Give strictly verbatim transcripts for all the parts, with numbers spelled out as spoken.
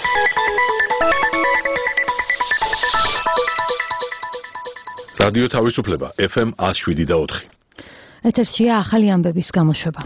რადიო თავისუფლება ეფ ემ one oh seven და four. ეთერშია ახალი ამბების გამოშვება.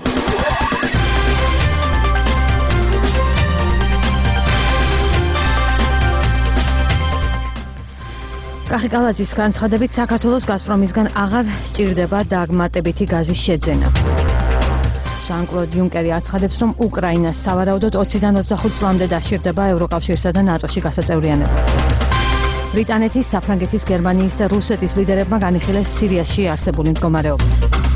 კახიკალაძის განცხადებით საქართველოს გაზპრომისგან აღარ სჭირდება დაგმატებითი გაზის შეძენა. ჟან-კლოდ იუნკერი აცხადებს, რომ უკრაინას სავარაუდოდ ოციდან ოცდახუთ წლამდე დასჭირდება ევროკავშირსა და ნატოში გასაწევრიანება. ბრიტანეთის, საფრანგეთის, გერმანიის და რუსეთის ლიდერებმა განიხილეს სირიაში არსებული მდგომარეობა.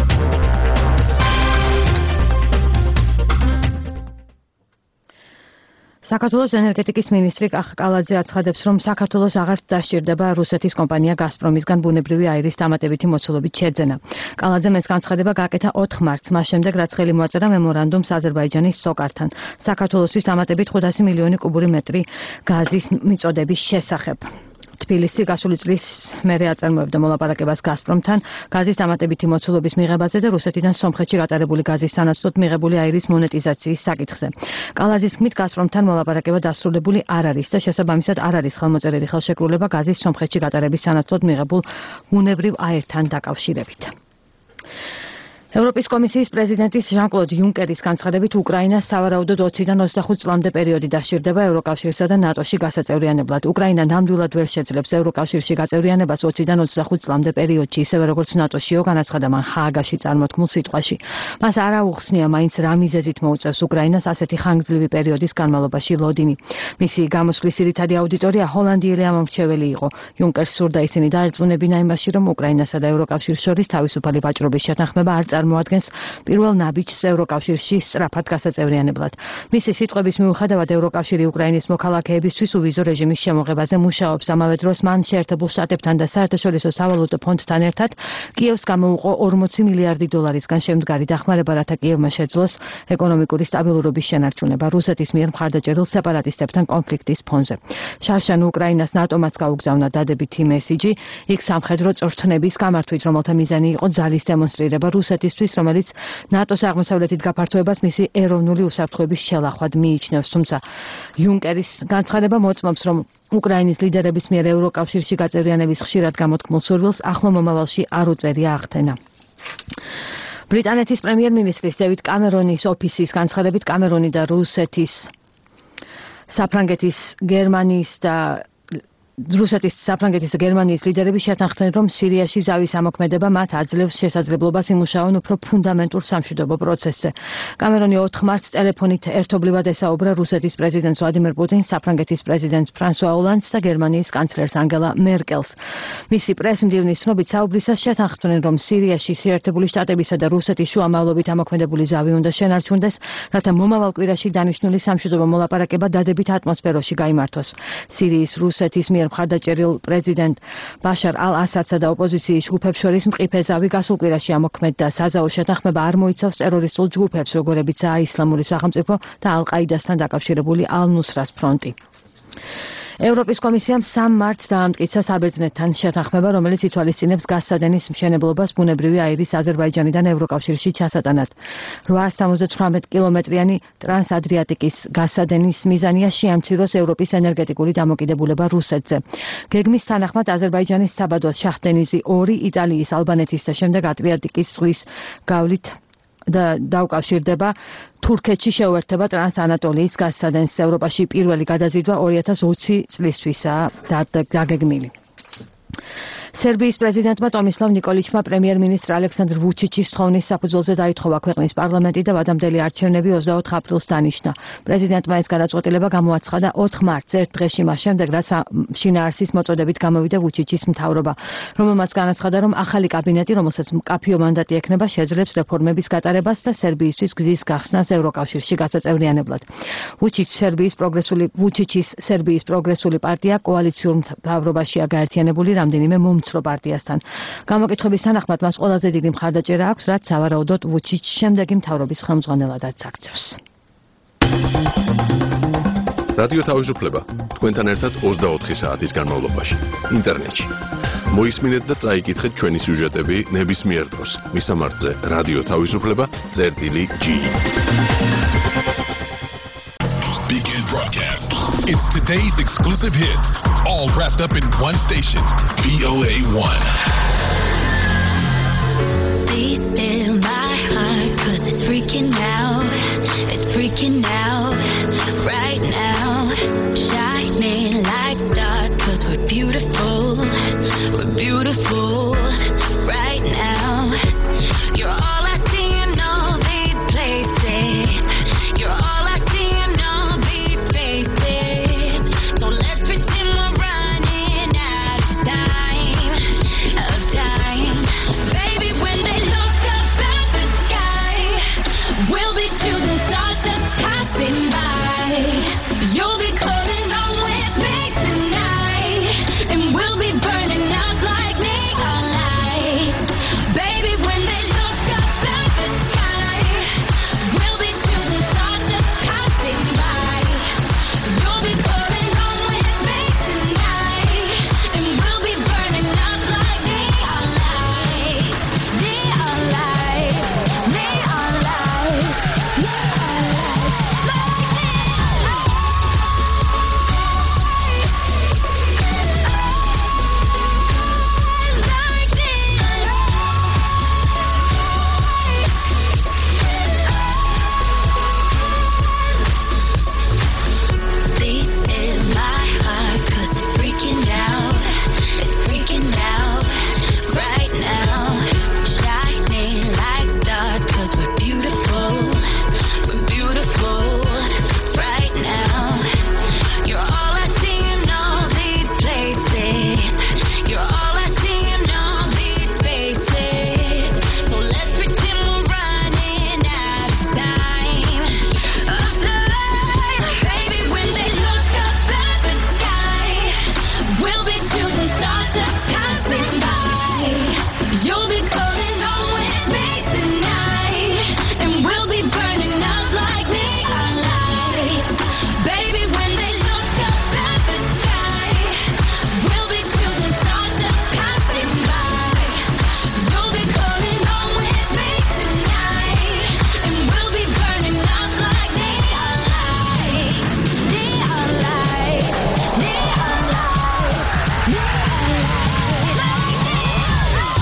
საქართველოს ენერგეტიკის მინისტრი კახიკალაძე აცხადებს, რომ საქართველოს აღარ დასჭირდება რუსეთის კომპანია გაზპრომისგან ბუნებრივი აირის დამატებითი მოცულობით შეძენა. კალაძემ ეს განცხადება გააკეთა ოთხ მარტს, მას შემდეგ რაც ხელი მოაწერა მემორანდუმს აზერბაიჯანის სოკართან. საქართველოსთვის დამატებით ხუთასი მილიონი კუბური მეტრი გაზის მიწოდების შესახებ. თბილისი გასული წლის მერე აწარმოებდა მოლაპარაკებას გაზპრომთან გაზის დამატებითი მოცულობის მიღებაზე და რუსეთიდან სომხეთში გატარებული გაზის სანაცვლოდ მიღებული აირის მონეტიზაციის საკითხზე. კალაძის თქმით, გაზპრომთან მოლაპარაკება დასრულებული არ არის და შესაბამისად არ არის ხელმოწერილი ხელშეკრულება გაზის სომხეთში გატარების სანაცვლოდ მიღებულ ბუნებრივ აირთან დაკავშირებით. ევროპის კომისიის პრეზიდენტის ჟან-კლოდ იუნკერის განცხადებით, უკრაინას სავარაუდოდ ოციდან ოცდახუთ წლამდე პერიოდი დასჭირდება ევროკავშირსა და ნატოში გასაწევრიანებლად. უკრაინა ნამდვილად ვერ შეძლებს ევროკავშირში გაწევრიანებას ოციდან ოცდახუთ წლამდე პერიოდში, ისევე როგორც ნატოშიო, განაცხადა მან ჰააგაში წარმოთქმულ სიტყვაში. მას არ აუხსნია მაინც რა მიზეზით მოუწევს უკრაინას ასეთი ხანგრძლივი პერიოდის განმავლობაში ლოდინი. მისი გამოსვლის ძირითადი აუდიტორია ჰოლანდიელი ამომრჩეველი იყო. იუნკერს სურდა ისინი დაერწმუნებინა იმაში, რომ უკრაინასა და ევროკავშირს შორის თავისუფალი ვაჭრობის შეთანხმება არ წარმოადგენს პირველ ნაბიჯს ევროკავშირში სწრაფად გასაწევრიანებლად. მისი სიტყვების მიუხედავად ევროკავშირი უკრაინის მოქალაქეებისთვის უვიზო რეჟიმის შემოღებაზე მუშაობს. ამავე დროს მან შეერთებულ შტატებთან და საერთაშორისო სავალუტო ფონდთან ერთად კიევს გამოუყო ორმოცი მილიარდი დოლარისგან შემდგარი დახმარება, რათა კიევმა შეძლოს ეკონომიკური სტაბილურობის შენარჩუნება რუსეთის მიერ მხარდაჭერილ სეპარატისტებთან კონფლიქტის ფონზე. შარშან უკრაინას ნატომაც გაუგზავნა დადებითი მესიჯი, იქ სამხედრო წვრთნების გამართვით, რომელთა მიზანი იყო ძალის დემონსტრირება რუსეთის რომელიც ნატოს აღმოსავლეთით გაფართოებას მისი ეროვნული უსაფრთხოების შელახვად მიიჩნევს, თუმცა იუნკერის განცხადება მოწმობს, რომ უკრაინის ლიდერების მიერ ევროკავშირში გაწევრიანების ხშირად გამოთქმულ სურვილს ახლო მომავალში არ უწერია აღთენა. ბრიტანეთის პრემიერ-მინისტრის დევიდ კამერონის ოფისის განცხადებით, კამერონი და რუსეთის, საფრანგეთის, გერმანიის და რუსეთის, საფრანგეთის და გერმანიის ლიდერები შეთანხმდნენ, რომ სირიაში ზავის ამოქმედება მათ აძლევს შესაძლებლობას იმუშაონ უფრო ფუნდამენტურ სამშვიდობო პროცესზე. კამერონი ოთხ მარტს ტელეფონით ერთობლივად ესაუბრა რუსეთის პრეზიდენტს ვლადიმერ პუტინს, საფრანგეთის პრეზიდენტს ფრანსუა ოლანდს და გერმანიის კანცლერს ანგელა მერკელს. მისი პრესმდივნის ცნობით საუბრისას შეთანხმდნენ, რომ სირიაში შეერთებული შტატებისა და რუსეთის შუამავლობით ამოქმედებული ზავი უნდა შენარჩუნდეს, რათა მომავალ კვირაში დანიშნული სამშვიდობო მოლაპარაკება დადებით ატმოსფეროში გაიმართოს. სირიის რუსეთის მიერ მხარდაჭერილ პრეზიდენტ ბაშარ ალ-ასადსა და ოპოზიციის ჯგუფებს შორის მყიფე ზავი გასულ კვირაში ამოქმედდა. საზავო შეთანხმება არ მოიცავს ტერორისტულ ჯგუფებს, როგორებიცაა ისლამური სახელმწიფო და ალ-ყაიდასთან დაკავშირებული ალ-ნუსრას ფრონტი. ევროპის კომისიამ სამ მარტს დაამტკიცა საბერძნეთთან შეთანხმება, რომელიც ითვალისწინებს გაზსადენის მშენებლობას ბუნებრივი აირის აზერბაიჯანიდან ევროკავშირში ჩასატანად. რვაას სამოცდათვრამეტ კილომეტრიანი ტრანსადრიატიკის გაზსადენის მიზანია შეამციროს ევროპის ენერგეტიკული დამოკიდებულება რუსეთზე. გეგმის თანახმად აზერბაიჯანის საბადო შახტენიზი ორი, იტალიის, ალბანეთის და შემდეგ ადრიატიკის ზღვის გავლით და დაუკავშირდება თურქეთში შეუერთდება ტრანსანატოლიის გაზსადენს. ევროპაში პირველი გადაზიდვა ორი ათას ოცი წლისთვისაა დაგეგმილი. სერბიის პრეზიდენტმა ტომისლავ ნიკოლიჩმა პრემიერ-მინისტრ ალექსანდრ ვუჩიჩის თხოვნის საფუძველზე დაითხოვა ქვეყნის პარლამენტი და ვადამდელი არჩევნები ოცდაოთხ აპრილს დანიშნა. პრეზიდენტმა ეს გადაწყვეტილება გამოაცხადა ოთხ მარტს, ერთ დღეში მას შემდეგ, რაც შინაარსის მოწოდებით გამოვიდა ვუჩიჩის მთავრობა, რომელმაც განაცხადა, რომ ახალი კაბინეტი, რომელსაც მკაფიო მანდატი ექნება, შეძლებს რეფორმების გატარებას და სერბიისთვის გზის გახსნას ევროკავშირში გასაწევრიანებლად. ვუჩიჩის სერბიის პროგრესული ვუჩიჩის სერბიის პროგრესული პარტია კოალიციურ მთავრობაშია გაერთიანებული რამდენიმე მომცრო პარტიასთან. გამოკითხების თანახმად მას ყველაზე დიდი მხარდაჭერა აქვს, რაც სავარაუდოდ ვუჩიჩს შემდეგი მთავრობის ხელმძღვანელადაც აქცევს. რადიო თავისუფლება თქვენთან ერთად ოცდაოთხი საათის განმავლობაში ინტერნეტში. მოისმინეთ და წაიკითხეთ ჩვენი სიუჟეტები ნებისმიერ დროს. მისამართზე რადიო თავისუფლება წერტილი ჯი. Begin broadcast. It's today's exclusive hits, all wrapped up in one station, V O A one. Be still my heart, cause it's freaking out. It's freaking out right now. Shining like stars, cause we're beautiful. We're beautiful right now. You're all I see in all these places. You're all I see in all these faces. So let's pretend we're running out of time, of time. Baby, when they look up at the sky, we'll be shooting stars just passing by. You'll be coming home with me tonight, and we'll be burning out like neon lights. Baby, when they look up at the sky, we'll be shooting stars just passing by. You'll be coming home with me tonight, and we'll be burning out like neon lights. Neon lights, neon lights, neon lights, like neon lights. Like neon lights. Beat in my heart, cause it's freaking out. It's freaking out right now. Shining like stars, cause we're beautiful. We're beautiful right now. You're all I see in all these places. You're all I see in all these faces. So let's pretend we're running out of time, of time. Baby, when they look up at the sky, we'll be shooting stars just passing by. You'll be coming home with me tonight, and we'll be burning out like neon lights. Baby, when they look up at the sky, we'll be shooting stars just passing by. You'll be coming home with me tonight, and we'll be burning out like neon lights. Neon lights, neon lights, neon lights, like neon lights.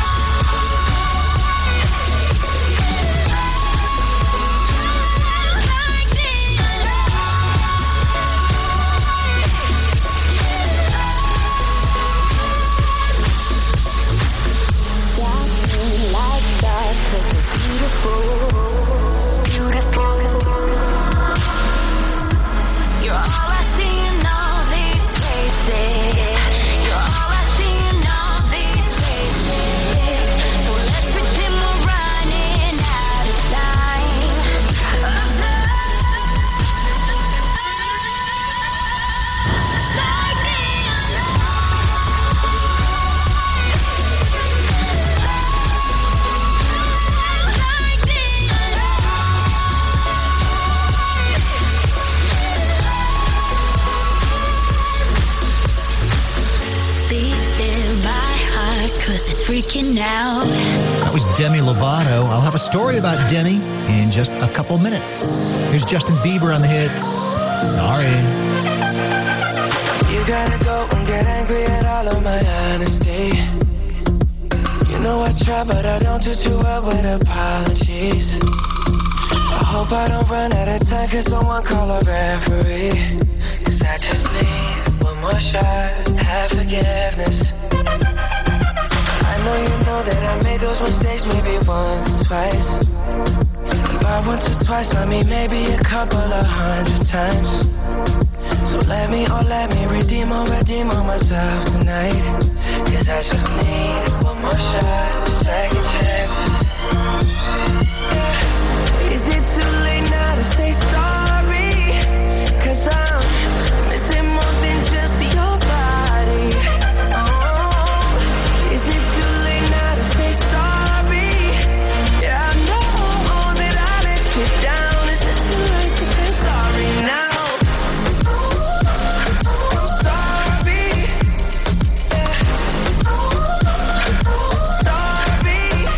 Like neon lights. Like stars, cause we're beautiful. Beautiful. You're all I see in all these places. You're all I see in all these places. So let's pretend we're running out of time, of time. Like neon like neon Be still my heart, cause it's freaking out. That was Demi Lovato. I'll have a story about Demi in just a couple minutes. Here's Justin Bieber on the hits. Sorry. You gotta go and get angry at all of my honesty. You know I try, but I don't do too well with apologies. I hope I don't run out of time, cause someone call a referee. Cause I just need one more shot, have forgiveness. I know you know that I made those mistakes maybe once or twice. And by once or twice, I mean maybe a couple of hundred times. So let me, oh let me redeem or redeem on myself tonight. Cause I just need one more shot, second chances. Yeah. Is it too late now to say sorry? Cause I'm missing more than just your body. Oh, is it too late now to say sorry? Yeah, I know that I let you down. Is it too late to say sorry now? I'm sorry. Yeah. Sorry.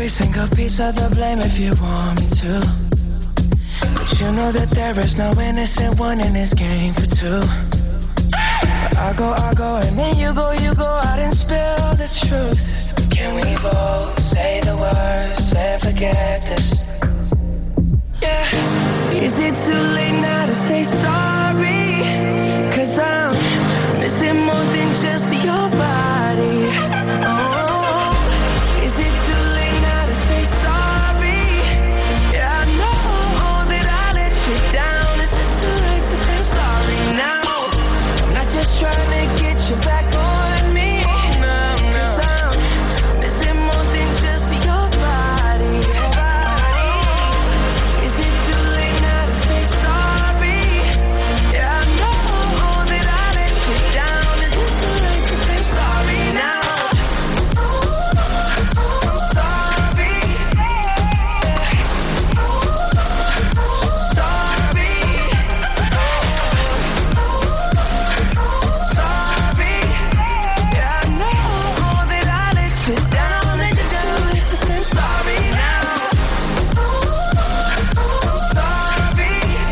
take single piece of the blame if you want me to. But you know that there is no innocent one in this game for two. But I go, I go, and then you go, you go out and spill the truth. Can we both say the words and forget this? Yeah. Is it too late now to say sorry? Cause I'm missing more than just your body. Oh, is it too late now to say sorry? Yeah, I know that I let you down. Is it too late to say sorry now? I'm not just trying to get you back on me. No, no. Cause I'm missing more than just your body. Is it too late now to say sorry? Yeah, I know that I let you down. Is it too late to say sorry now? I'm sorry. Sorry. Sorry. Yeah, I know that I let you down. Is it too late to say sorry now? I'm sorry.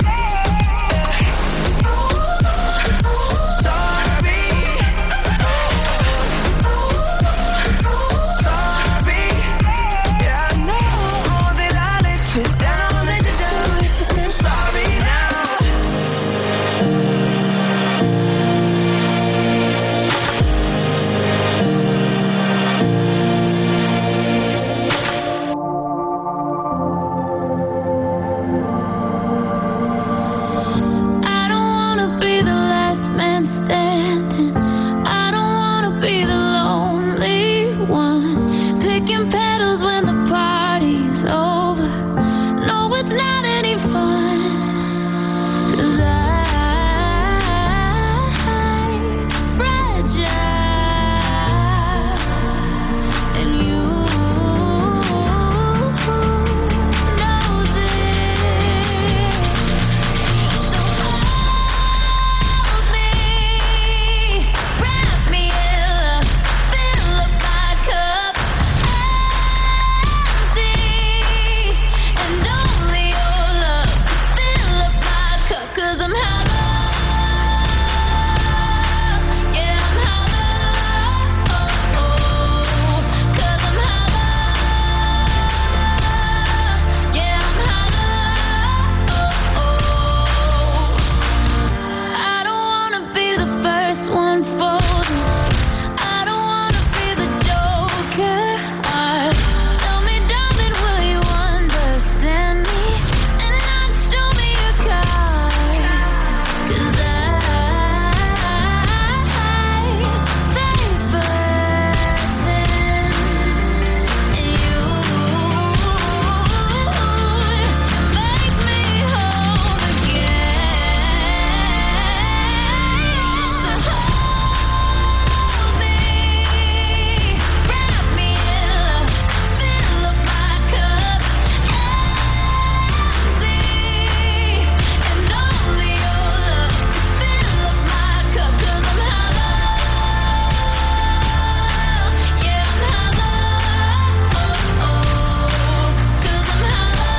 Sorry. Yeah, I know that I let you down. Is it too late to say sorry now? I don't wanna be the last man standing. I don't wanna be the lonely one, picking petals when the party's over. No, it's not any fun. Cause I'm fragile, and you know this. Hold me, wrap me in, fill up my cup, empty, and only your love fill up my cup. Cause I'm hollow, yeah, I'm hollow, cause I'm hollow, yeah, I'm hollow. I don't wanna be the first one folding. I don't wanna be the joker. Uh, tell me, darling, will you understand me and not show me your cards? Cause I favorite and you make me whole again. So hold me, wrap me in, fill up my cup, empty, and only your love fill up my cup. Cause I'm hollow, yeah, I'm hollow, cause I'm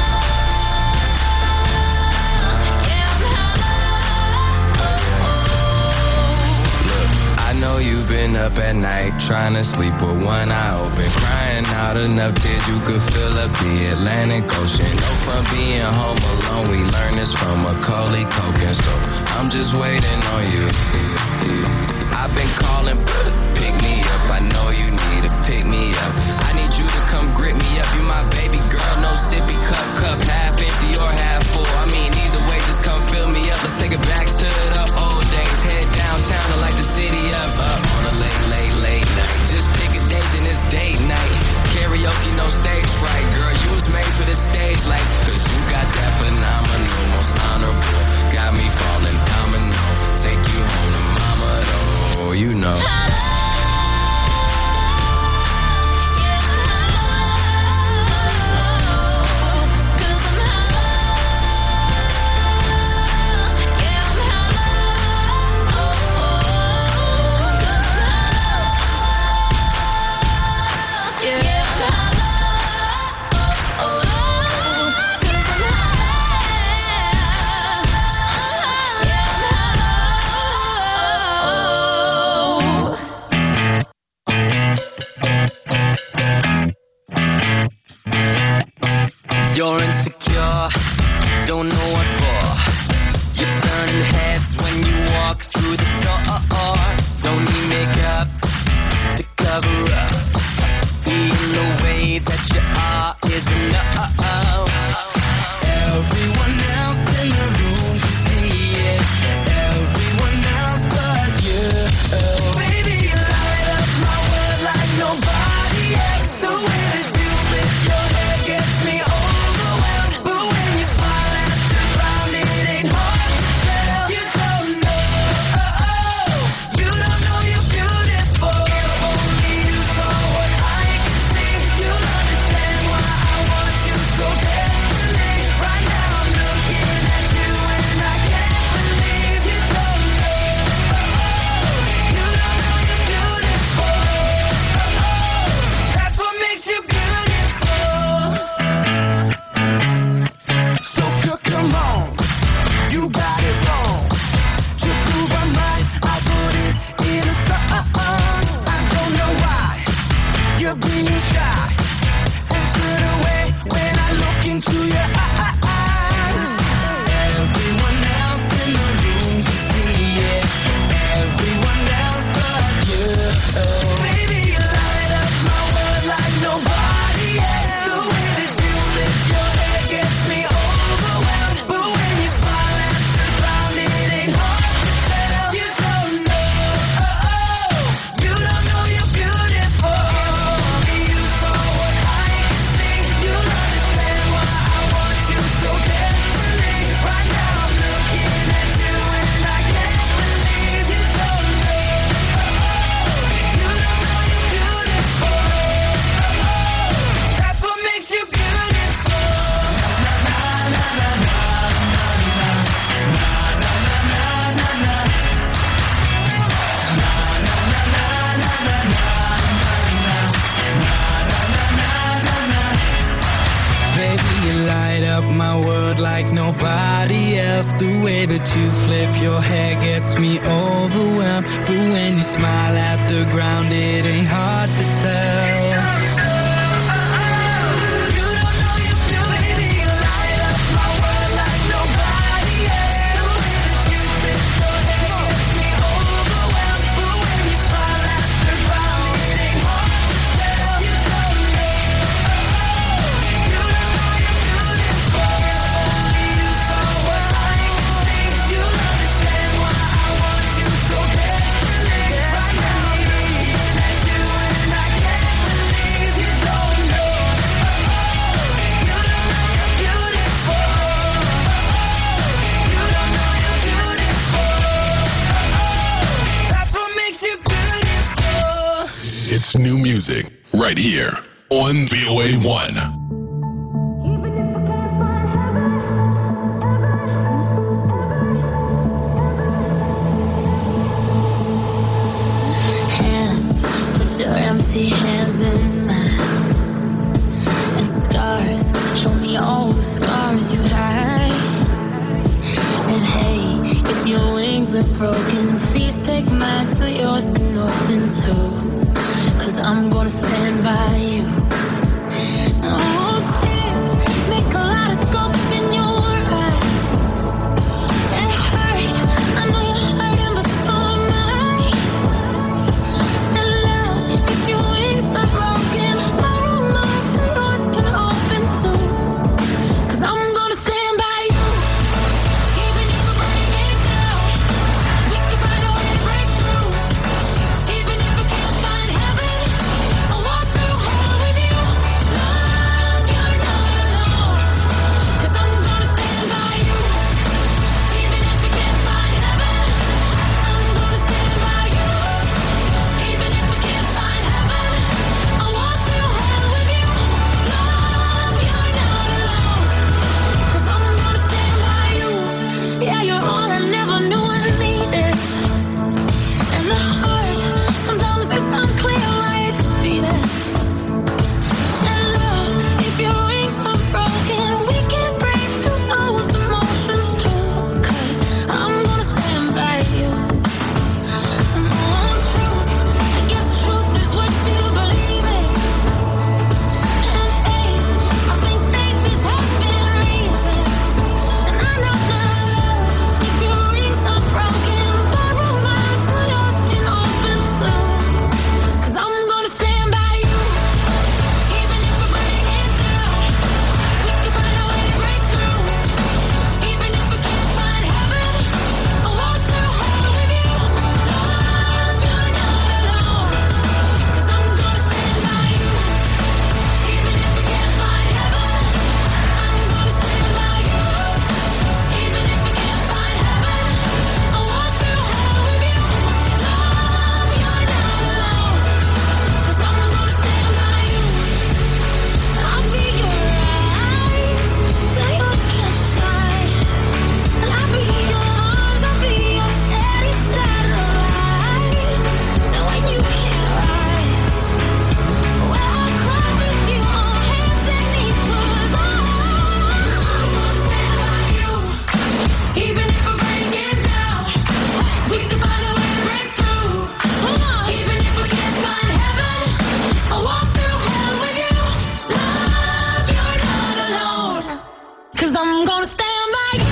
hollow, yeah, I'm hollow. I know you've been up at night trying to sleep with one eye open, crying out enough tears you could fill up the Atlantic Ocean. No fun being home alone, we learned this from Macaulay Culkin, so I'm just waiting on you. I've been calling, pick me up, I know you need to pick me up. I need you to come grip me up, you my baby girl, no sippy cup, cup half empty or half full. I mean either way, just come fill me up, let's take it back to the old days. Head downtown to light the city up, up on a late, late, late night. Just pick a date, then it's date night. Karaoke, no stage fright, girl, you was made for the stage light. Cause you got that phenomenal, most honorable, got me falling domino. Take you home to mama though, you know. Hollow, yeah, I'm hollow. that you flip your hair gets me overwhelmed. But when you smile at the ground, it ain't hard to tell. It's new music right here on V O A one. Hands, put your empty hands in mine. And scars, show me all the scars you hide. And hey, if your wings are broken, please take mine so yours can open too. Cause I'm gonna stand by you. Oh, tears make a lot of scopes in your eyes. It hurt, I know you're hurting, but so am I. And love, if your wings are broken, borrow mine so yours can open too. Cause I'm gonna stand by you. Even if we break it down, we can find a way to break through. Even if we can't find heaven, I'll walk through hell with you. Love, you're not alone. Cause I'm gonna stand by you. Even if we can't find heaven, I'm gonna stand by you. Even if we can't find heaven, I'll walk through hell with you. Love, you're not alone. Cause I'm gonna stand by you. Yeah, you're all I never knew I needed. And the heart, sometimes it's unclear why it's beating. And love, if your wings are broken, we can break through those emotions too. Cause I'm gonna stand by you. No truth, I guess truth is what you believe in. And faith, I think faith is having reason. And I know love, if your wings are broken, borrow mine so yours can open soon. Cause I'm gonna stand by you. Even if we break it down, we can find a way to break through. Even if we can't find heaven, I'll walk through hell with you. Love, you're not alone. Cause I'm gonna stand by you. Even if we can't find heaven, I'm gonna stand by you. Even if we can't find heaven, I'll walk through hell with you. Love, you're not alone. Cause I'm gonna stand by you. I'll be your eyes till yours can shine. And I'll be your arms, I'll be your steady satellite. And when you can't rise, well, I'll cry with you on hands and knees. Cause I'm gonna stand by you. Even if we break it down, we can find a way to break through. Come on. Even if we can't find heaven, I'll walk through hell with you. Love, you're not alone. Cause I'm gonna stand by you.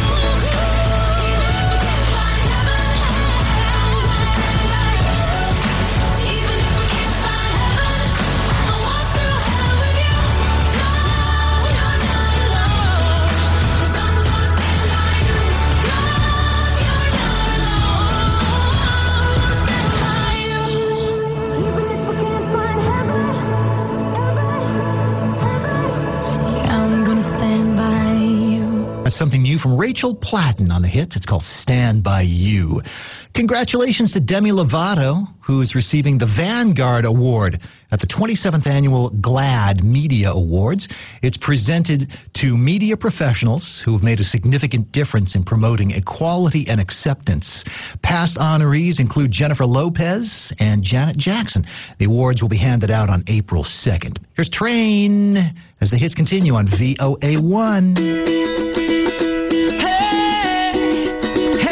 Even if we can't find heaven, I'll walk through hell with you. Love, you're not alone. Cause I'm gonna stand by you. Love, you're not alone. I'm gonna stand by you. Even if we can't find heaven, yeah, I'm gonna stand by you. That's something new from Rachel Platten on the hits. It's called Stand By You. Congratulations to Demi Lovato, who is receiving the Vanguard Award at the twenty-seventh Annual GLAAD Media Awards. It's presented to media professionals who have made a significant difference in promoting equality and acceptance. Past honorees include Jennifer Lopez and Janet Jackson. The awards will be handed out on April second. Here's Train as the hits continue on V O A one. Hey,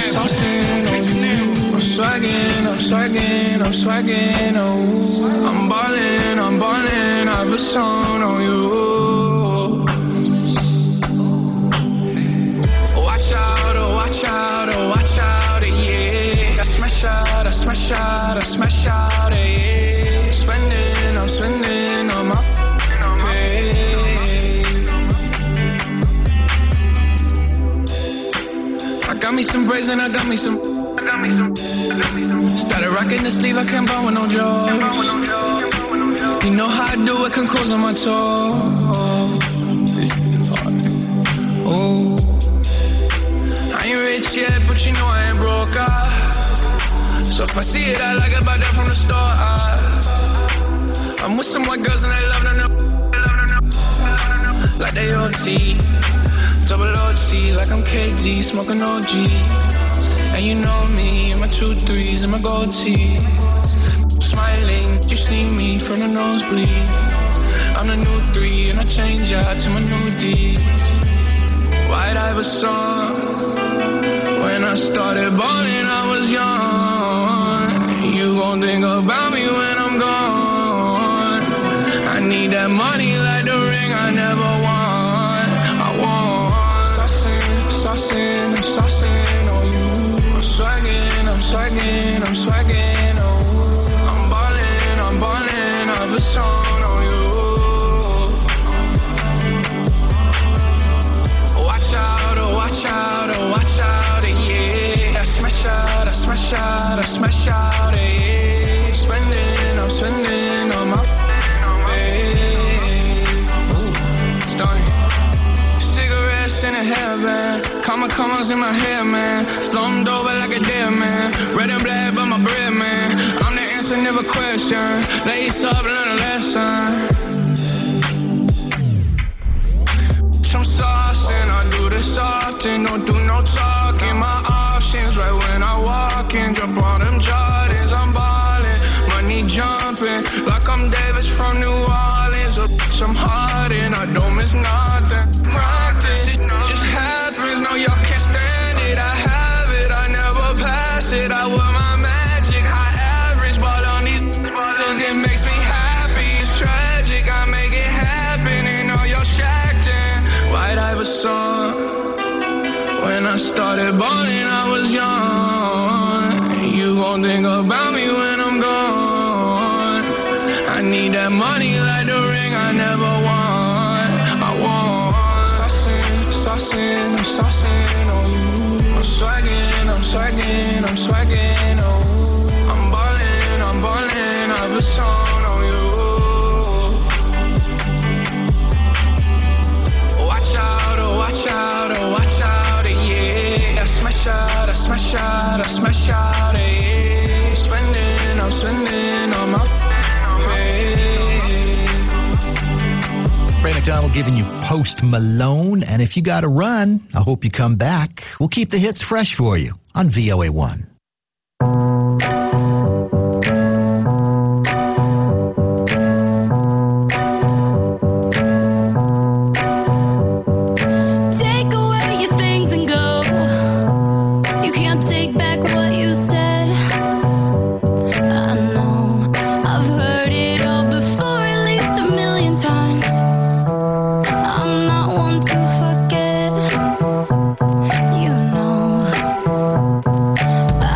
saucing on you. I'm swagging, I'm swagging, I'm swagging, oh. I'm ballin', I'm ballin', I have a song on you. Watch out, oh, watch out, oh, watch out, yeah. I smash out, I smash out, I smash out, yeah. Spending, I'm spending on my pay. I got me some braids and I got me some. I got me some. I got me some. Started rocking the sleeve, I can't buy with no joy. You know how I do it, can close on my toe. It's hard. Oh, I ain't rich yet, but you know I ain't broke. Ah. So if I see it, I like it, buy that from the store. Ah. I'm with some white girls and they love them, like they O T, double O T, like I'm K D, smoking O G. And you know me, and my two threes and my gold tee. Smiling, you see me from the nosebleed. I'm the new three, and I change out to my new D. White Iverson. When I started balling, I was young. You gon' think about me when I'm gone. I need that money like the ring I never won. I want saucing, saucing, I'm saucing on you. I'm swagging, I'm swagging, I'm swagging, oh. I'm ballin', I'm ballin', I have a song on you. Watch out, oh, watch out, oh, watch out, yeah. I smash out, I smash out, I smash out, yeah. Spending, I'm spending on my pay. Ooh, starting. Cigarettes in a hairband, comma commas in my hair, man. Slumped over like a dead man. Red and black, but my bread, man. I'm the answer, never question. Lace up, learn a lesson. Some sauce and I do this often. Don't do no talking. My options right when I walk in. Jump on them Jordans, I'm ballin'. Money jumping like I'm Davis from New Orleans. Oh, bitch, I'm hard and I don't miss nothing. Practice, it just happens. No, y'all can't stand it. I have it, I never pass it. I wear my magic, high average. Ball on these balls, it makes me happy. It's tragic, I make it happen. And all y'all shacked in. White Iverson. When I started balling, I was young. You gon' think about me when I'm gone. I need that money like the ring I never won. I want saucing, saucing, I'm saucing on you. I'm swagging, I'm swagging, I'm swagging, oh. I'm ballin', I'm ballin', I have a song on you. Watch out, oh, watch out, oh, watch out, yeah. I smash out, I smash out, I smash out, yeah. I'm spending, I'm spending on my pay. Ray McDonald giving you Post Malone. And if you got to run, I hope you come back. We'll keep the hits fresh for you on V O A one. Take away your things and go. You can't take back what you said. I know I've heard it all before, at least a million times. I'm not one to forget. You know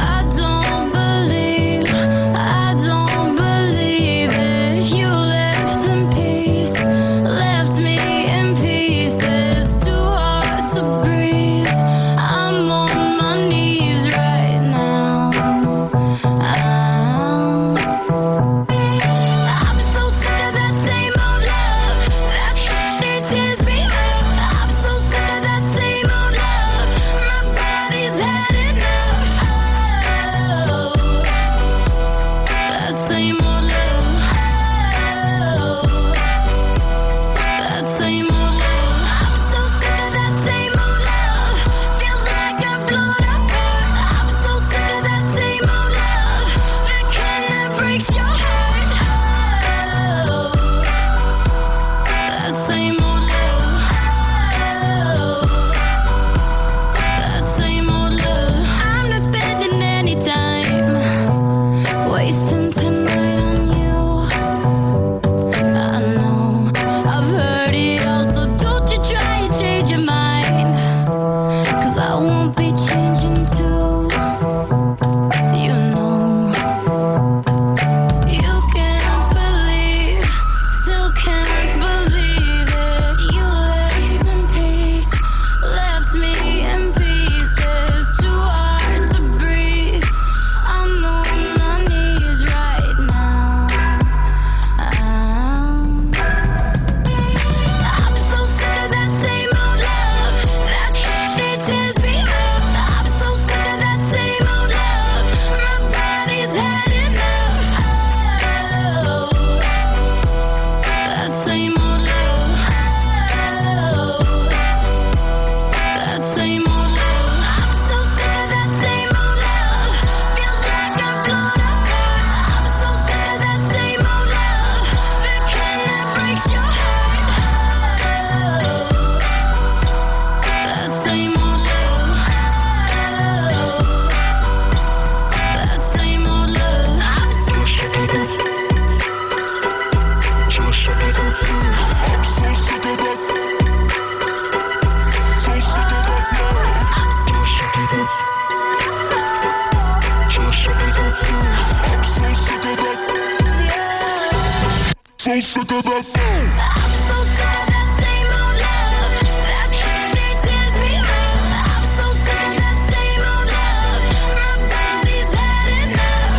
so sick of that phone. I'm so sick of that same old love. That candy tears me up. I'm so sick of that same old love. My body's had enough.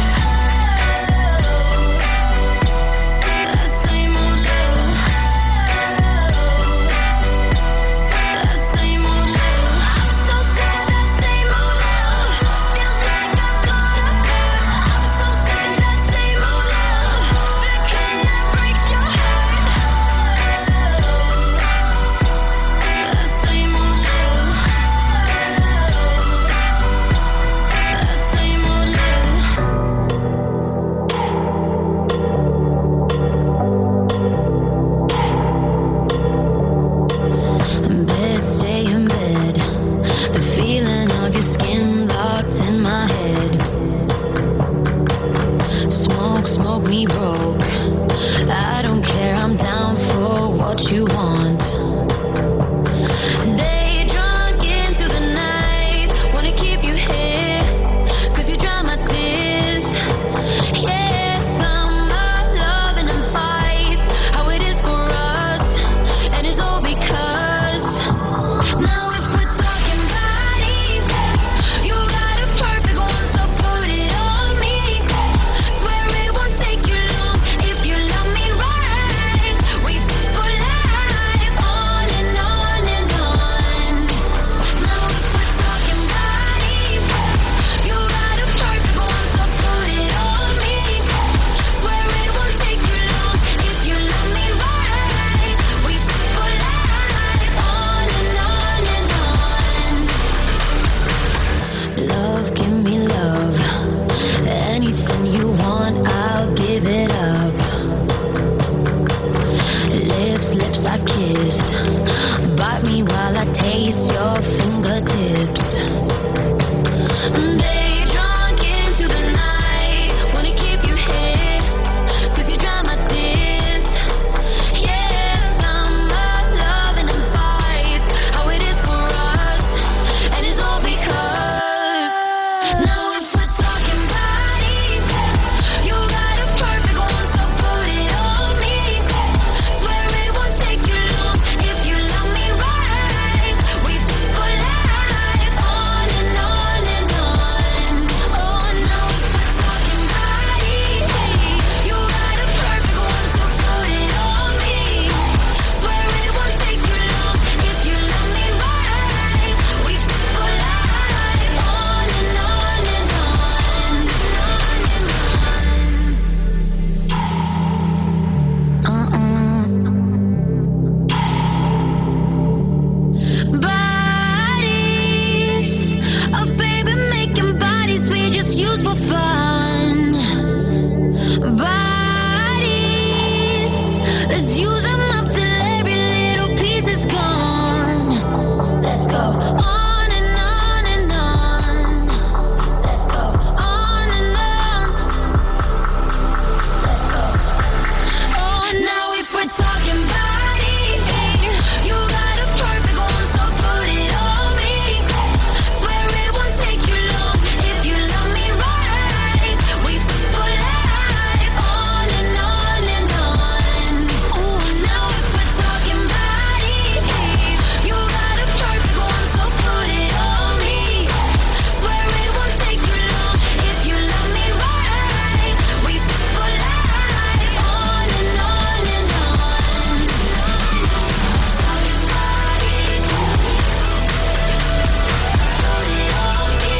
That same old love. That same old love. I'm so sick of that same old love. Feels like I'm gonna burn. I'm so sick of that same old love. That kind that breaks your heart. That same old love. That same old love. Bed, stay in bed. The feeling of your skin locked in my head. Smoke, smoke me broke. I don't care, I'm down for what you want. Day drunk into the night. Wanna keep you here, cause you dry my tears. Yeah, summer loving and fights. How it is for us, and it's all because. Now if we're talking bodies, you got a perfect one, so put it on me. Swear it won't take you long if you love me right. We for life, on and on and on. Now if we're talking bodies, you got a perfect one, so put it on me. Swear it won't take you long if you love me right. We for life, on and on and on. Love, give me love. Anything you want, I'll give it up. Lips, lips I kiss. Bite me while I taste your fingertips. Day drunk into the night. Wanna keep you here, cause you dry my tears. Yeah, summer loving and fights. How it is for us, and it's all because. Now if we're talking bodies, you got a perfect one, so put it on me. Swear it won't take you long if you love me right. We for life, on and on and on. Oh, now if we're talking bodies, you got a perfect one, so put it on me. Swear it won't take you long if you love me right. We for life, on and on and on. Uh-uh. Bodies, oh baby, making bodies we just use for fun. Bodies, let's use them up till every little piece is gone. Let's go on and on and on. Let's go on and on. Let's go. Oh, now if we're talking bodies, you got a perfect one, so put it on me. Swear it won't take you long if you love me right. We for life, on and on and on. Oh, now if we're talking bodies, you got a perfect one, so put it on me. Swear it won't take you long if you love me right. We for life, on and on and on. Talking bodies, put it on me.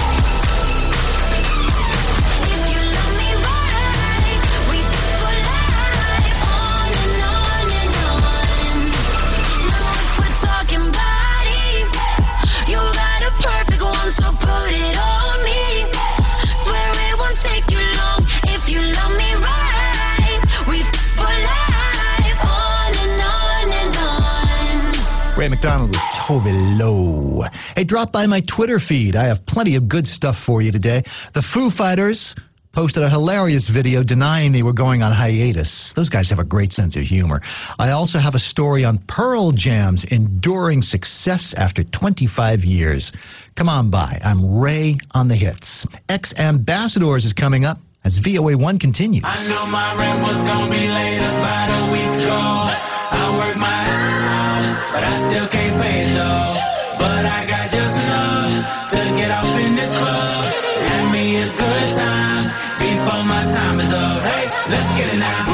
If you love me right, we for life, on and on and on. Now if we're talking bodies, you got a perfect one, so put it on me. Swear it won't take you long if you love me right. We for life, on and on and on. Ray McDonald with Tove Lo. Hey, drop by my Twitter feed. I have plenty of good stuff for you today. The Foo Fighters posted a hilarious video denying they were going on hiatus. Those guys have a great sense of humor. I also have a story on Pearl Jam's enduring success after twenty-five years. Come on by. I'm Ray on the Hits. Ex-Ambassadors is coming up. as V O A one continues. I know my rent was gonna be late about a week ago. I worked my ass off, but I still can't pay it though. But I got just enough to get off in this club. Have me a good time before my time is up. Hey, let's get it now.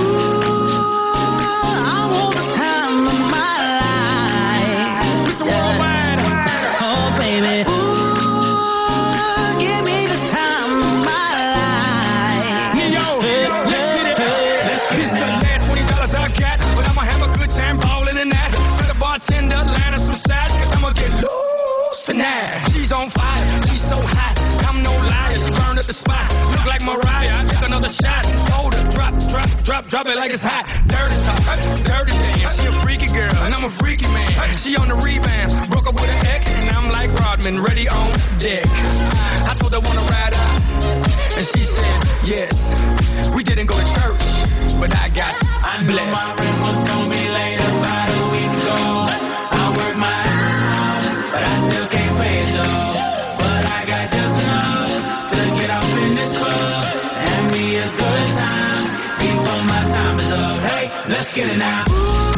She's on fire, she's so hot, I'm no liar, she burned up the spot. Look like Mariah, I took another shot. Hold her, drop, drop, drop, drop it like it's hot. Dirty talk, dirty dance. She a freaky girl, and I'm a freaky man. She on the rebound, broke up with an ex, and I'm like Rodman, ready on deck. I told her wanna ride out, and she said yes. We didn't go to church, but I got I knew blessed. my rent was gonna be late about a week ago. I worked my ass off, but I still can't pay it though. But I got just enough to get off in this club. Have me a good time before my time is up. Hey, let's get it now.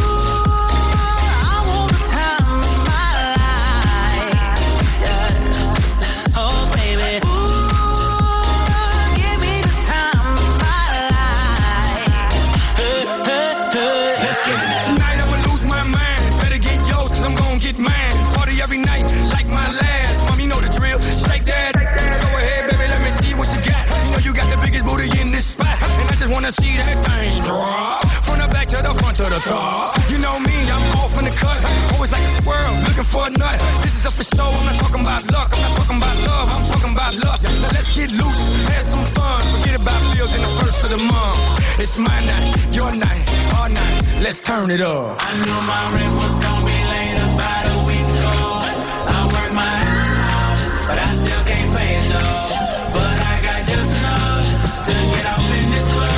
See that thing drop from the back to the front to the top. You know me, I'm off in the cut. Always like a squirrel, looking for a nut. This is up for show. I'm not talking about luck. I'm not talking about love. I'm talking about lust. Now let's get loose, have some fun. Forget about bills in the first of the month. It's my night, your night, our night. Let's turn it up. I knew my rent was gonna be late about a week ago. I worked my ass off, but I still can't pay it though. But I got just enough to get off in this club.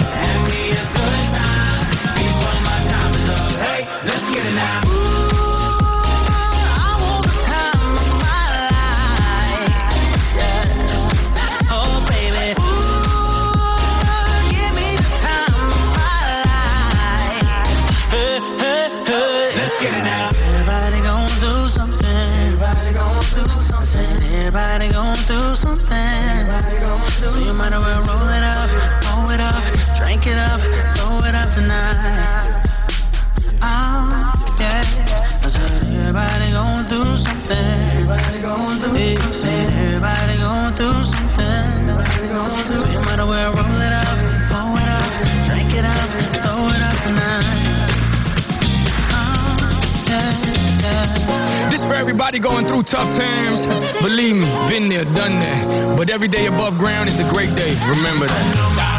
Let's get it now. Everybody gon' do something. Everybody gon' do something. Everybody gon' do something. So you might as well roll it up, roll it up, drink it up, throw it up tonight. Oh, yeah. I said everybody gon' do something. Everybody gon' do something. Said everybody gon' do something. So you might as well roll it up, roll it up, drink it up, throw it up tonight. This for everybody going through tough times. Believe me, been there, done that. But every day above ground is a great day. Remember that.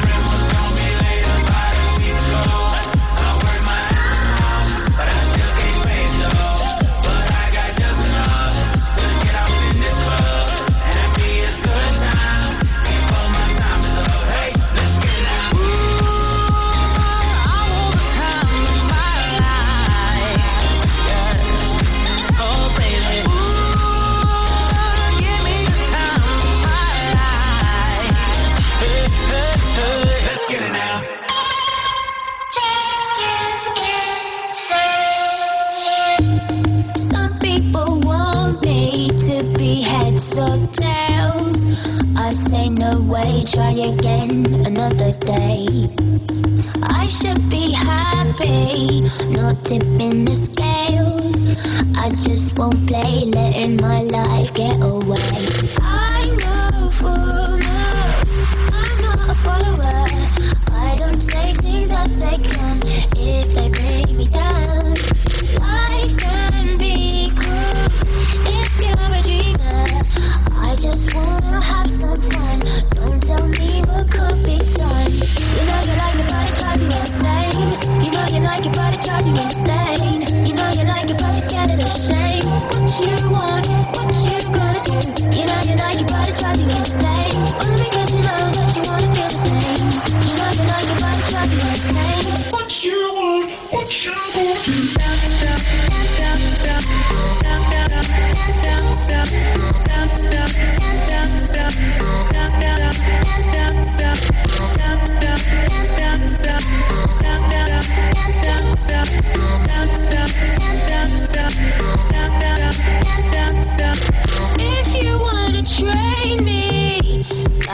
Try again another day. I should be happy, not tipping the scales. I just won't play, letting my life get away. I know for now, I'm not a follower. I don't say things as they come if they bring me down. Life can be cruel if you're a dreamer. I just wanna have some fun. Don't tell me what could be done. You know you like it, but it drives you insane. You know you like it, but it drives you insane. You know you like it, but you're scared of the shame. What you want, what you gonna do? You know you like it, but it drives you insane. Only because you know that you wanna feel the same. You know you like it, but it drives you insane. What you want, what you gonna do?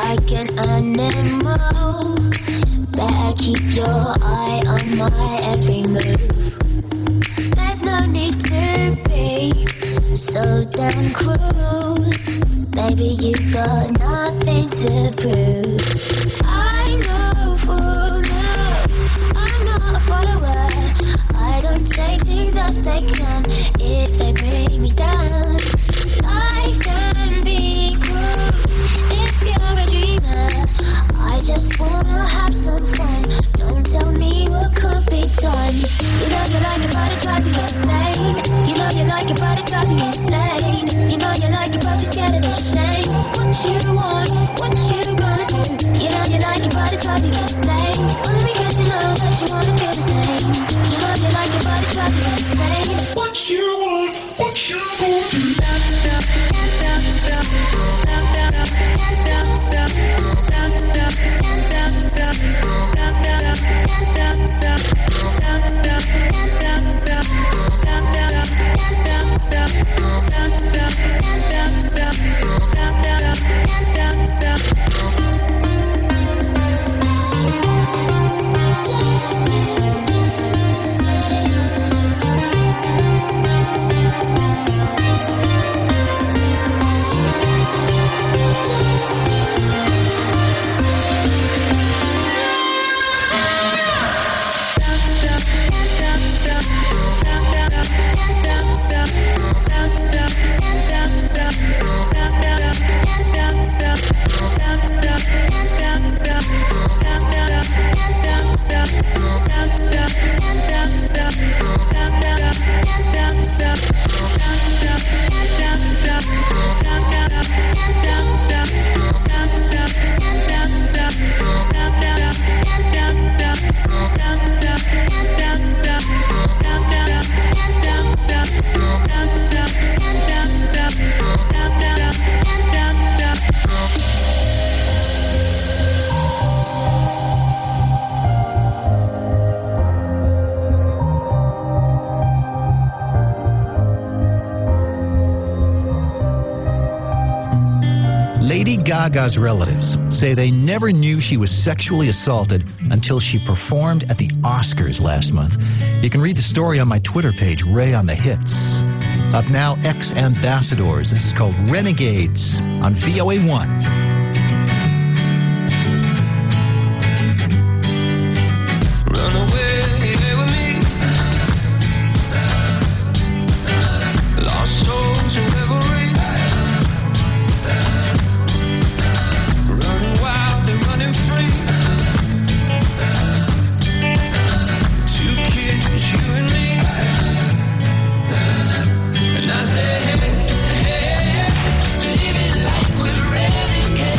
like an animal. Better keep your eye on my every move. There's no need to be so damn cruel. Baby, you've got nothing to prove. I know full well I'm not a follower. I don't take things as they come if they bring me down. Life can be cruel if you're a dreamer. I just wanna have some fun. Don't tell me what could be done. You know you like it, but it drives you insane. You know you like it, but it drives you insane. You know you like it, but you're scared and it's a shame. What you want, what you gonna do? You know you like it, but it drives you insane. Only because you know that you wanna feel the same. You know you like it, but it drives you insane. What you want, what you gonna do? Gaga's relatives say they never knew she was sexually assaulted until she performed at the Oscars last month. You can read the story on my Twitter page, Ray on the Hits. Up now, Ex-Ambassadors. This is called Renegades on V O A one. Living like we're renegades.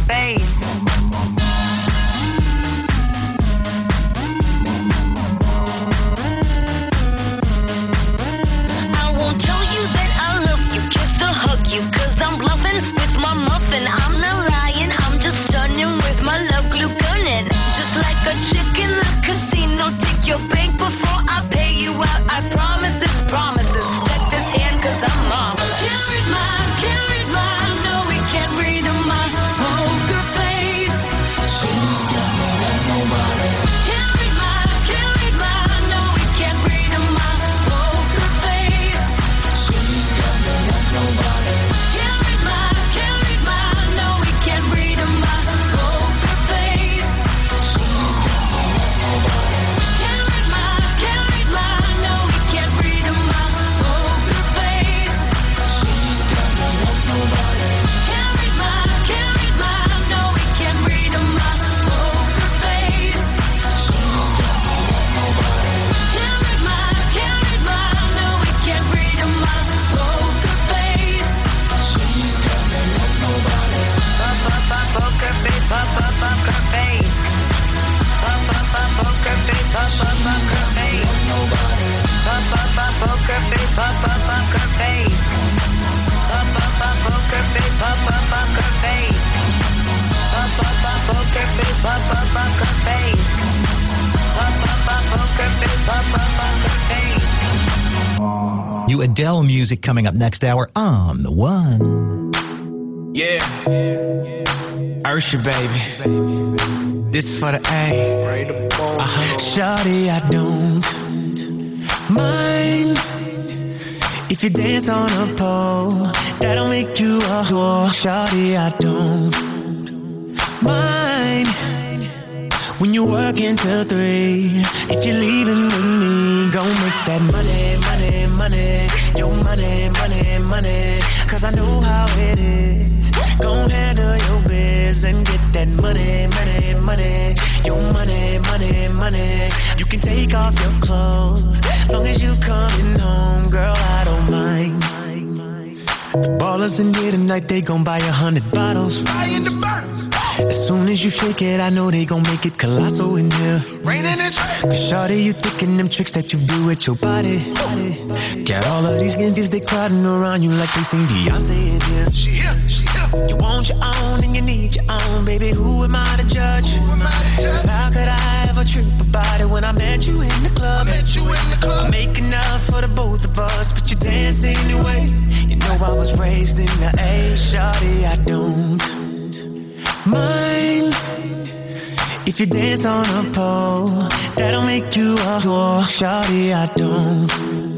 face. I won't tell you that I love you, kiss or hug you, cause I'm bluffing with my muffin. I'm not lying, I'm just stunning with my love glue gunning. Just like a chick in the casino, take your bank before I pay you out. I promise this promises. Check this hand cause I'm marvelous. Can't read my, can't read my, no we can't read my poker face. She doesn't like nobody. Can't read my, can't read my, no we can't read my poker face. She doesn't like nobody. Can't read my, can't read my, no we can't read my poker face. She doesn't like nobody. Can't read my, can't read my, no we can't read my poker face. She doesn't like nobody. Can't read my, can't read my, no we can't read my poker face. She doesn't like nobody. Can't read my, can't read my, no we can't read my poker face. She doesn't like nobody. Pop up up poker face, pop up poker face. Pop up up poker face, pop up poker face. Nobody. Pop up up poker face, pop up poker face. Pop up up poker face, pop up poker face. Pop up up poker face, pop up poker face. Pop up up poker face, pop up poker face. You Adele music coming up next hour on The One. Yeah. Ursha, baby. This is for the A. Uh-huh. Shawty, I don't mind if you dance on a pole. That'll make you a whore. Shawty, I don't mind when you work until three. If you're leaving with me, go make that money, money, money. Your money, money, money. Cause I know how it is. Go handle your biz and get that money, money, money. Your money, money, money. You can take off your clothes long as you coming home, girl, I don't mind. The ballers in here tonight, they gon' buy a hundred bottles. As soon as you shake it, I know they gon' make it colossal in here. Cause shawty, you thinking them tricks that you do with your body. Got all of these ninjas, they crowding around you like they sing Beyonce in here. She here, she here. You want your own and you need your own, baby. Who am I to judge? Cause how could I ever trip about it when I met you in the club? I make enough for the both of us, but you dance anyway. You know I was raised in the A. Shawty, I don't mind if you dance on a pole. That'll make you a whore. Shawty, I don't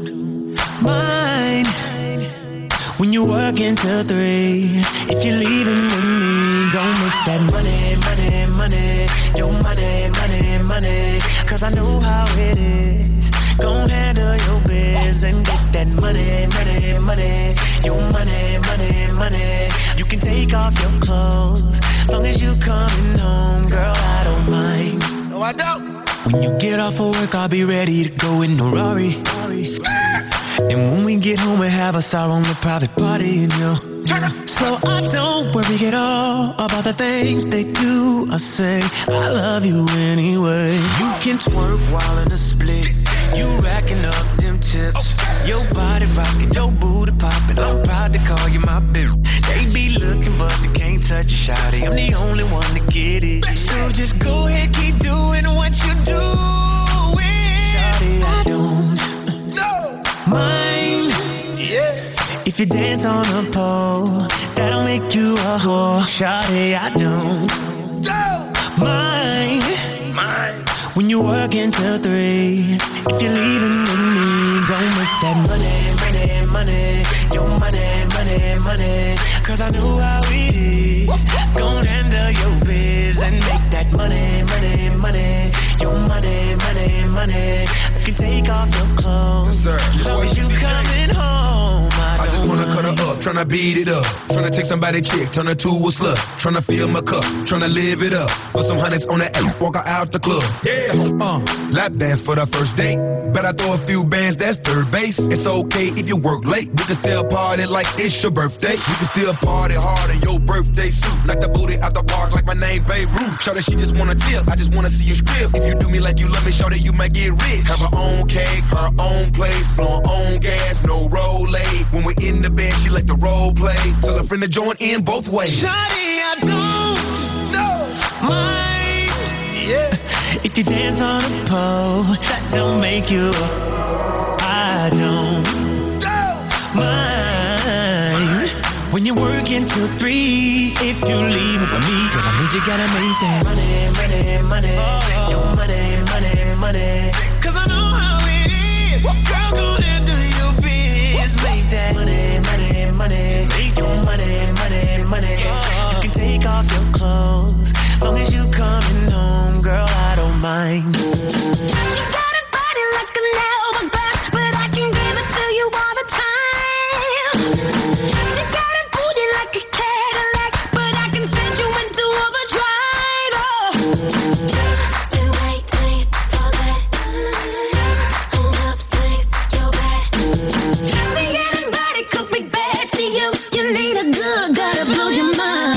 mind when you work until three. If you're leaving with me, go make that money, money, money. Your money, money, money. Cause I know how it is. Go handle your biz and get that money, money, money. Your money, money, money. You can take off your clothes long as you coming home, girl, I don't mind. No, I don't. When you get off of work, I'll be ready to go in the Rari. And when we get home, we have us our own private party in here. So I don't worry at all about the things they do or say. I love you anyway. You can twerk while in a split. You racking up them tips. Your body rocking, your booty popping. I'm proud to call you my bitch. They be looking but they can't touch you, shawty. I'm the only one to get it. So just go ahead, keep doing what you doing. Shawty, I don't mind if you dance on a pole. That'll make you a whore. Shawty, I don't mind when you work until three. If you're leaving with me, go make that money, money, money. Your money, money, money. Cause I know how it is. Go handle your biz and make that money, money, money. Your money, money, money. I can take off your clothes as long as you coming home. I, I just wanna cut her up, tryna beat it up. Tryna take somebody chick, turn her to a slut. Tryna fill my cup, tryna live it up. Put some hundreds on that app, walk her out the club. Yeah, uh. Lap dance for the first date. Bet I throw a few bands, that's third base. It's okay if you work late. We can still party like it's your birthday. We can still party hard in your birthday suit. Like the booty out the park, like my name Babe Ruth. Shout that she just wanna tip, I just wanna see you strip. If you do me like you love me, shout that you might get rich. Have her own cake, her own place, on own gas, no roll late. When we're in the bed, she like to role play. Tell a friend to join in both ways. Shawty, I don't mind, yeah. If you dance on a pole, that don't make you. I don't mind when you're working till three. If you leave it with me, girl, I need you gotta make that money, money, money, oh, your money, money, money. Cause I know how it is. Girl, go ahead, do your biz. Make that money, money, money. Make your money, money, money. You can take off your clothes, long as you coming home, girl, I don't mind. You got a body like an hourglass, but I can give it to you all the time. You got a booty like a Cadillac, but I can send you into overdrive. Oh, still waiting for that enough sleep, your bed. Just to get a body could be bad to you. You need a good, gotta blow your mind.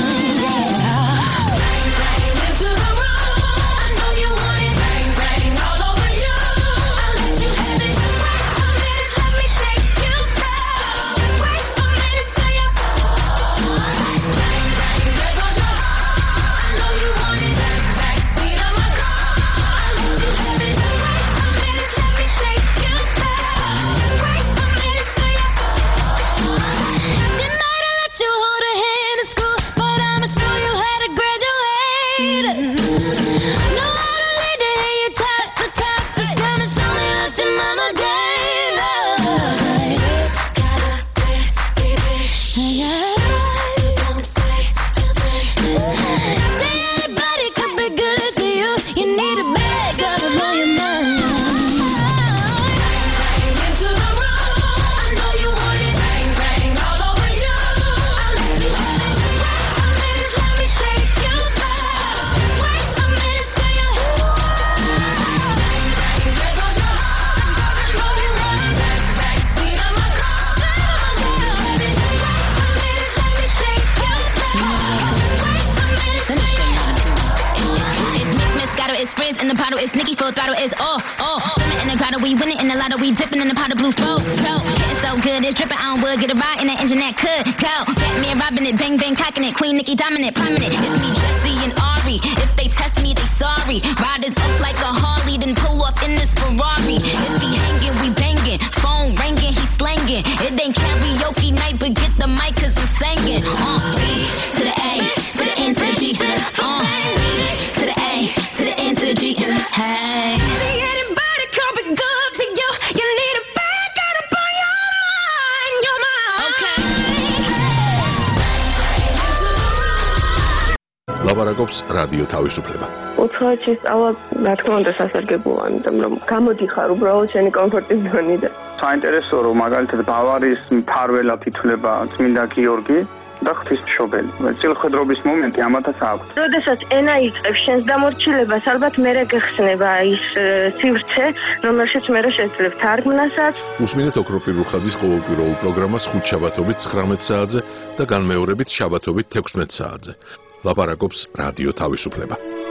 Dominant, prominent, it's me, Jesse and Ari. If they test me, they sorry. Riders up like a Harley, then pull off in this Ferrari. If he hanging, we banging. Phone ringing, he slanging. It ain't karaoke night, but get the mic cause I'm singing. Uh, B to the A, to the N to the G. Uh, B to the A, to the N to the G. Hey. Anybody could be good to you. You need a bag, gotta put your mind, your mind. Okay. ლაპარაკობს რადიო თავისუფლება. უცხოეთში შესწავლა, რა თქმა უნდა, სასარგებლოა, იმიტომ რომ გამოდიხარ უბრალოდ შენი კომფორტის ზონიდან. საინტერესო რომ მაგალითად ბავარიის მფარველად ითვლება წმინდა გიორგი და ღვთისმშობელი. წილხედრობის მომენტი ამათაც აქვს. როდესაც ენა იწყებს შენს დამორჩილებას, ალბათ მერე გეხსნება ის სივრცე, რომელშიც მერე შეძლებ თარგმნასაც. უსმინეთ ოქროპირ რუხაძის ყოველკვირეულ პროგრამას ხუთშაბათობით ცხრამეტ საათზე და განმეორებით შაბათობით თექვსმეტ საათზე. ლაპარაკობს რადიო თავისუფლება.